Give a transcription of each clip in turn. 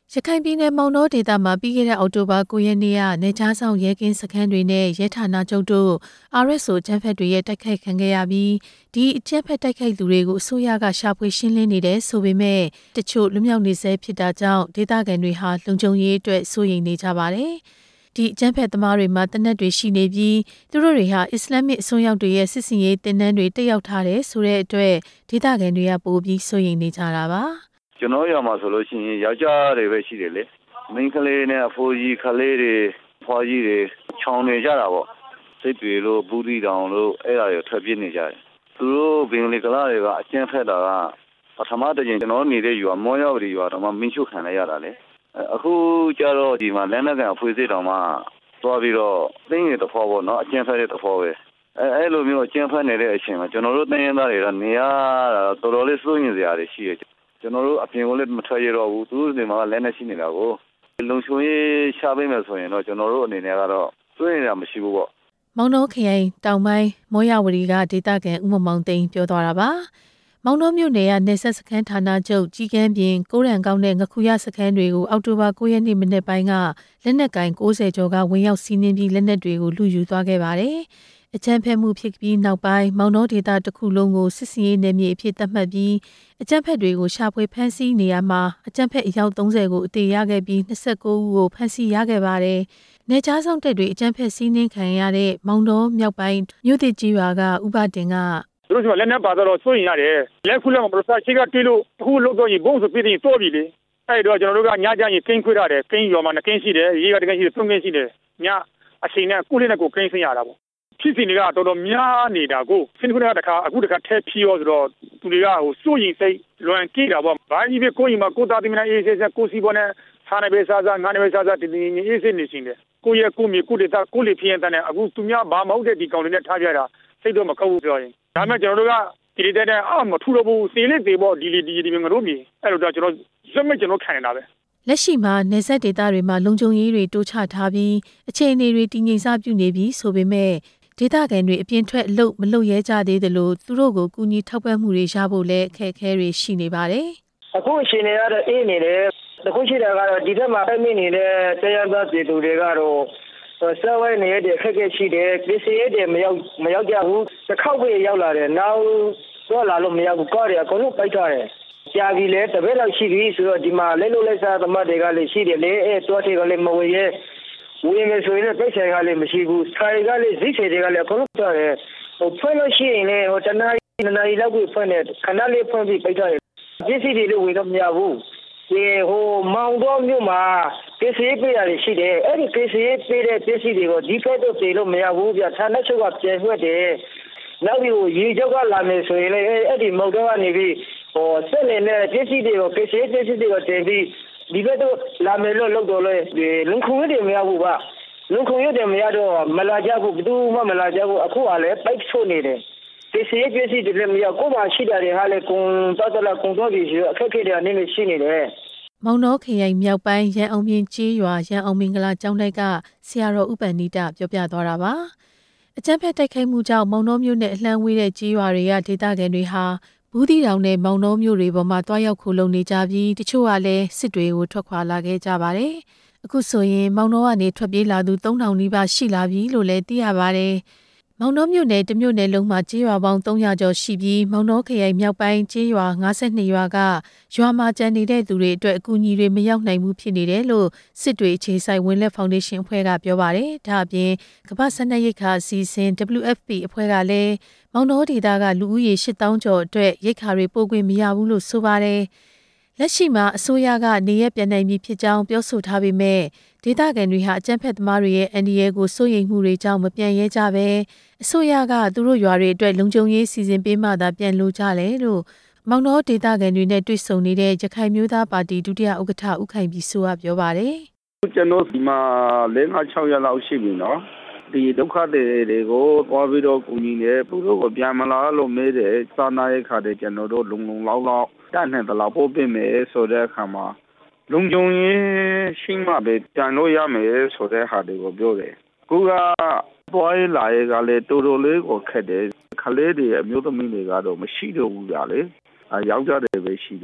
ရခိုင်ပြည်နယ်မောင်တောဒေသမှာပြီးခဲ့တဲ့အောက်တိုဘာ9ရက်နေ့ကနေကြားဆောင်ရဲကင်းစခန်းတွေနဲ့ရဲဌာနချုပ်တို့ RSO အကြမ်းဖက်တွေရဲ့တိုက်ခိုက်ခံခဲ့ရပြီးဒီအကြမ်းဖက်တိုက်ခိုက်သူတွေကိုအစိုးရကရှာဖွေရှင်းလင်းနေတယ်ဆိုပေမဲ့တချို့လွတ်မြောက်နေဆဲဖြစ်တာကြောင့်ဒေသခံတွေဟာလုံခြုံရေးအတွက်စိုးရိမ်နေကြပါတယ်။ဒီအကြမ်းဖက်သမားတွေမှာတနက်တွေရှိနေပြီးသူတို့တွေဟာအစ္စလာမစ်အစွန်းရောက်တွေရဲ့စစ်စင်ရေးတင်နန်းတွေတက်ရောက်ထားတယ်ဆိုတဲ့အတွက်ဒေသခံတွေကပိုပြီးစိုးရိမ်နေကြတာပါ။ကျွန်တော်ရမှာဆိုလို့ရှိရင်ယောက်ျားတွေပဲရှိတယ်လေမိန်းကလေးနဲ့အဖိုးကြီးခလေးတွေဖွားကြီးတွေခြောင်နေကြတာပေါ့စိတ်တွေလို့ဘူးတီတောင်လို့အဲ့ဒါတွေထွက်ပြေးနေကြတယ်သူတို့ဘင်္ဂလီကလာတွေကအကျန်းဖက်တာကပထမတစ်ချိန်ကျွန်တော်နေတဲ့ယူကမောရောက်ဒီယူကတော့မင်းချုပ်ခံလိုက်ရတာလေအခုကျတော့ဒီမှာလက်နက်ကန်အဖွေးစိတ်တောင်မှသွားပြီးတော့သိနေတဲ့ဖို့ပေါ့နော်အကျန်းဖက်တဲ့ဖို့ပဲအဲ့လိုမျိုးအကျန်းဖက်နေတဲ့အချိန်မှာကျွန်တော်တို့တိုင်းရင်းသားတွေကနေရတာတော်တော်လေးစိုးရင်စရာတွေရှိတယ်ကျွန်တော်တို့အပြင်ကိုလည်းမထွက်ရတော့ဘူးသူတို့ဒီမှာလက်နဲ့ရှိနေတာကိုလုံခြုံရေးရှာပေးမယ်ဆိုရင်တော့ကျွန်တော်တို့အနေနဲ့ကတော့စိုးရိမ်ရမရှိဘူးပေါ့မောင်နှောခရိုင်တောင်ပိုင်းမောရဝတီကဒေသခံဦးမောင်သိန်းပြောသွားတာပါမောင်နှောမြို့နယ်ကနေဆက်စခန်းဌာနချုပ်ကြီးကန်းပြင်ကိုရံကောင်းတဲ့ငခုရစခန်းတွေကိုအောက်တိုဘာ9ရက်နေ့မနေ့ပိုင်းကလက်နက်ကင်60ကျော်ကဝင်ရောက်စီးနင်းပြီးလက်နက်တွေကိုလူယူသွားခဲ့ပါတယ်အကြမ်းဖက်မှုဖြစ်ပြီးနောက်ပိုင်းမောင်နှောဒေသတစ်ခုလုံးကိုစစ်စင်ရေးနယ်မြေအဖြစ်သတ်မှတ်ပြီးအကြမ်းဖက်တွေကိုရှာဖွေဖမ်းဆီးနေရမှာအကြမ်းဖက်အယောက်30ကိုအသေးရခဲ့ပြီး29ဦးကိုဖမ်းဆီးရခဲ့ပါတယ်။နေကြားဆောင်တပ်တွေအကြမ်းဖက်စီးနင်းခံရတဲ့မောင်တောမြောက်ပိုင်းမြို့သစ်ကြီးရွာကဥပတင်ကသူတို့ကလက်နက်ပါတော့စိုးရင်ရတယ်လက်ခုလက်မပရစချိကတီးလို့အခုလုတ်တော့ရင်ဘုံဆိုပြီးရင်စိုးပြီလေအဲ့တော့ကျွန်တော်တို့ကညကြရင်ကင်းခွေးရတယ်ကင်းရွာမှာကင်းရှိတယ်ရေးကတကင်းရှိတယ်သုံးကင်းရှိတယ်ညအချိန်နဲ့ကုလေးနဲ့ကိုကင်းဆင်းရတာပေါ့ဖြစ်စီတွေကတော်တော်များနေတာကိုစင်ခုနကတခါအခုတခါထဲဖြီးရောဆိုတော့သူတွေကစိုးရင်စိတ်လွန်ကြည့်တာပေါ့ဘာကြီးပဲကိုရင်မှာကိုသားသမီးနဲ့အေးဆေးဆေးကိုစီပေါ်နဲ့စားနေပဲစားစားငါနေပဲစားစားတင်းတင်းအေးဆေးနေရှင်တယ်ကိုရဲ့ကိုမြေကိုဒေတာကိုလေဖြစ်ရင်တန်းနဲ့အခုသူများဘာမဟုတ်တဲ့ဒီကောင်တွေနဲ့ထားပြတာစိတ်တော့မကောက်ဘူးပြောရင်ဒါမှကျွန်တော်တို့ကဒီလေးတဲ့အမထူတော့ဘူးစီလေးသေးပေါ့ဒီငါတို့မြေအဲ့လိုတော့ကျွန်တော်ဇက်မဲ့ကျွန်တော်ခံနေတာပဲလက်ရှိမှာနေဆက်ဒေတာတွေမှာလုံခြုံရေးတွေတိုးချထားပြီးအခြေအနေတွေတည်ငြိမ်စပြုနေပြီးဆိုပေမဲ့ဒေသခံတွေအပြင်ထွက်အလုပ်မလုပ်ရဲကြသေးသလိုသူတို့ကိုကူညီထောက်ပံ့မှုတွေရဖို့လည်းအခက်အခဲတွေရှိနေပါတယ်။အခုအချိန်တွေကတော့အေးနေတယ်။တခုရှိတာကတော့ဒီဘက်မှာပြည့်နေတဲ့တရားသားပြည်သူတွေကတော့စားဝိုင်းနေတဲ့အခက်အခဲရှိတယ်။ပြည်စရဲတွေမရောက်ကြဘူး။တစ်ခေါက်ပဲရောက်လာတယ်။နောက်တော့လာလို့မရဘူး။ကားတွေအကုန်လုံးပိတ်ထားတယ်။ကြာပြီလေတပည့်လောက်ရှိပြီဆိုတော့ဒီမှာလဲလို့လဲစားသမားတွေကလည်းရှိတယ်လေအဲ့တော့တွေကလည်းမဝေရဲဝင်မယ်ဆိုရင်ပိတ်ဆိုင်ကလည်းမရှိဘူးဆိုင်ကလည်းဈေးတွေကလည်းအကုန်လုံးကြားတယ်ဖွင့်လို့ရှိရင်လည်းတနားရီလောက်ကိုဖွင့်တယ်ခဏလေးဖွင့်ပြီးပိတ်ထားတယ်ပစ္စည်းတွေလည်းဝယ်တော့မရဘူးဒီမောင်တော်မြို့မှာပစ္စည်းပေးရတယ်ရှိတယ်အဲ့ဒီပစ္စည်းပေးတဲ့ပစ္စည်းတွေကိုဒီဖက်တော့ပေးလို့မရဘူးဗျဌာနချုပ်ကပြန်ရွှေ့တယ်နောက်ပြီးရေကြောက်ကလာမယ်ဆိုရင်လည်းအဲ့ဒီမောင်တော်ကနေပြီးဆက်နေတဲ့ပစ္စည်းတွေကိုတင်ပြီးဒီဘက်တော့လာမယ်လို့လုပ်တော့လေလုံခုံရည်မရဘူးပါလုံခုံရည်မရတော့မလာကြဘူးဘယ်သူမှမလာကြဘူးအခုကလည်းပိုက်ဆို့နေတယ်ဒီစီပစ္စည်းတွေလည်းမရကိုမှရှိတယ်ဟာလေကုံတော့ပြီးအခက်အခဲတွေအနေနဲ့ရှိနေတယ်မောင်နှောခရိုင်မြောက်ပိုင်းရန်အောင်မြင့်ကျေးရွာရန်အောင်မင်္ဂလာကျောင်းတိုက်ကဆရာတော်ဥပ္ပန္နိတပြောပြသွားတာပါအကြမ်းဖက်တိုက်ခိုက်မှုကြောင့်မောင်နှောမြို့နယ်အလှမ်းဝေးတဲ့ကျေးရွာတွေကဒေသခံတွေဟာဘူးတီတောင်နဲ့မောင်နှောမြို့တွေပေါ်မှာတွားရောက်ခိုလုံနေကြပြီးတချို့ကလည်းစစ်တွေကိုထွက်ခွာလာခဲ့ကြပါတယ်။အခုဆိုရင်မောင်နှောကနေထွက်ပြေးလာသူ3000နီးပါးရှိလာပြီလို့လည်းသိရပါတယ်။မောင်နှောမြို့နယ်တမြို့နယ်လုံးမှာကျေးရွာပေါင်း300ကျော်ရှိပြီးမောင်နှောခရိုင်မြောက်ပိုင်းကျေးရွာ52ရွာကရွာမှာကျန်နေတဲ့သူတွေအတွက်အကူအညီတွေမရောက်နိုင်ဘူးဖြစ်နေတယ်လို့စစ်တွေအခြေစိုက်ဝင်းလက်ဖောင်ဒေးရှင်းအဖွဲ့ကပြောပါတယ်။ဒါအပြင်ကမ္ဘာ့စားနပ်ရိက္ခာအစီအစဉ် WFP အဖွဲ့ကလည်းမောင်နှောဒေသကလူဦးရေ8000ကျော်အတွက်ရိက္ခာတွေပို့ခွင့်မရဘူးလို့ဆိုပါတယ်။လက်ရှိမှာအစိုးရကနေရပြန်နိုင်ပြီဖြစ်ကြောင်းပြောဆိုထားပေမဲ့ဒေသခံတွေဟာအကြမ်းဖက်သမားတွေရဲ့အန္တရာယ်ကိုစိုးရိမ်မှုတွေကြောင့်မပြန်ရဲကြပဲအစိုးရကသူတို့ရွာတွေအတွက်လုံခြုံရေးစီစဉ်ပေးမှသာပြန်လို့ကြတယ်လို့မောင်နှောဒေသခံတွေနဲ့တွေ့ဆုံနေတဲ့ရခိုင်မျိုးသားပါတီဒုတိယဥက္ကဋ္ဌဦးခိုင်ပြည်စိုးကပြောပါတယ်။ကျွန်တော်ဒီမှာ4-6ရက်လောက်ရှိပြီနော်။ဒီဒုက္ခတွေကိုသွားပြီးတော့ကူညီနေသူတို့ကိုပြန်မလာလို့မေးတယ်စာနာရေးခါတဲ့ကျွန်တော်တို့လုံလောက်တတ်နေတယ်လို့ပို့ပေးမယ်ဆိုတဲ့အခါမှာလုံခြုံရေးရှိမှပဲပြန်လို့ရမယ်ဆိုတဲ့ဟာတွေကိုပြောတယ်ခုကသွားရလာရကလည်းတော်တော်လေးကိုခက်တယ်ခလေးတွေအမျိုးသမီးတွေကတော့မရှိတော့ဘူးကြလေယောက်ျားတွေပဲရှိတယ်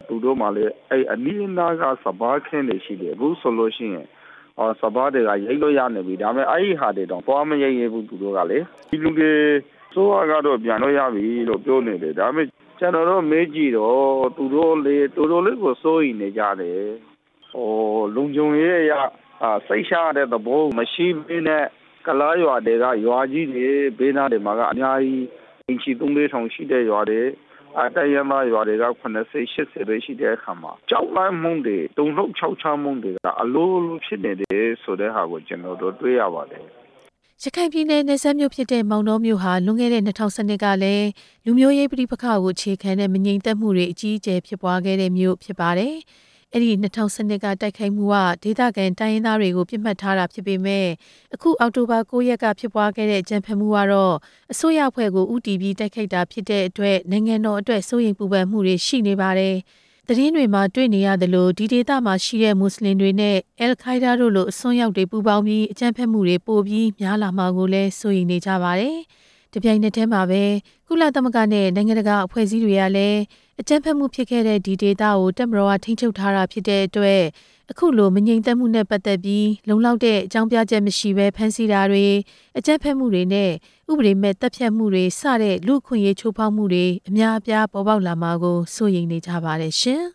သူတို့မှလည်းအဲ့အနီးအနားကစဘာခင်းတွေရှိတယ်အခုဆိုလို့ရှိရင်စဘာတွေကရိတ်လို့ရနေပြီဒါပေမဲ့အဲ့ဒီဟာတွေတော့သွားမရိတ်ရဘူးသူတို့ကလေဒီလူတွေစိုးရကတော့ပြန်လို့ရပြီလို့ပြောနေတယ်ဒါပေမဲ့ကျွန်တော်တို့မေးကြည့်တော့သူတို့လေးကိုစိုးရိမ်နေကြတယ်လုံခြုံရေးအရစိတ်ရှားတဲ့သဘောမရှိဘဲနဲ့ကလားရွာတွေကရွာကြီးတွေဘေးနားတွေမှာကအများကြီးအင်ချီ3-4 ထောင်ရှိတဲ့ရွာတွေတရမရွာတွေက80-80ပဲရှိတဲ့အခါမှာကြောက်လန့်မှုတွေတုန်လှုပ်ခြောက်ခြားမှုတွေကအလိုလိုဖြစ်နေတယ်ဆိုတဲ့ဟာကိုကျွန်တော်တို့တွေ့ရပါတယ်ရခိုင်ပြည်နယ်နယ်စပ်မြို့ဖြစ်တဲ့မောင်နှောမြို့ဟာလွန်ခဲ့တဲ့2012ကလည်းလူမျိုးရေးပဋိပက္ခကိုအခြေခံတဲ့မငြိမ်သက်မှုတွေအကြီးအကျယ်ဖြစ်ပွားခဲ့တဲ့မြို့ဖြစ်ပါတယ်။အဲ့ဒီ2012ကတိုက်ခိုက်မှုကဒေသခံတိုင်းရင်းသားတွေကိုပြစ်မှတ်ထားတာဖြစ်ပေမဲ့အခုအောက်တိုဘာ9ရက်ကဖြစ်ပွားခဲ့တဲ့ကြမ်းဖက်မှုကတော့အစိုးရအဖွဲ့ကိုဥတီပြီးတိုက်ခိုက်တာဖြစ်တဲ့အတွက်နိုင်ငံတော်အတွက်စိုးရိမ်ပူပန်မှုတွေရှိနေပါတယ်။သတင်းတွေမှာတွေ့နေရသလိုဒီဒေသမှာရှိတဲ့မွတ်စလင်တွေနဲ့အယ်ခိုင်ဒါတို့လိုအစွန်းရောက်တွေပူးပေါင်းပြီးအကြမ်းဖက်မှုတွေပိုပြီးများလာမှာကိုလည်းစိုးရိမ်နေကြပါတယ်။တပြိုင်နက်တည်းမှာပဲကုလသမဂ္ဂနဲ့နိုင်ငံတကာအဖွဲ့အစည်းတွေကလည်းအကြမ်းဖက်မှုဖြစ်ခဲ့တဲ့ဒီဒေသကိုတပ်မတော်ကထိန်းချုပ်ထားတာဖြစ်တဲ့အတွက်အခုလိုမငြိမ်သက်မှုနဲ့ပတ်သက်ပြီးလုံလောက်တဲ့အကြောင်းပြချက်မရှိဘဲဖမ်းဆီးတာတွေအကြမ်းဖက်မှုတွေနဲ့ဥပဒေမဲ့တပ်ဖြတ်မှုတွေစတဲ့လူ့အခွင့်အရေးချိုးဖောက်မှုတွေအများအပြားပေါ်ပေါက်လာမှာကိုစိုးရိမ်နေကြပါတယ်ရှင်။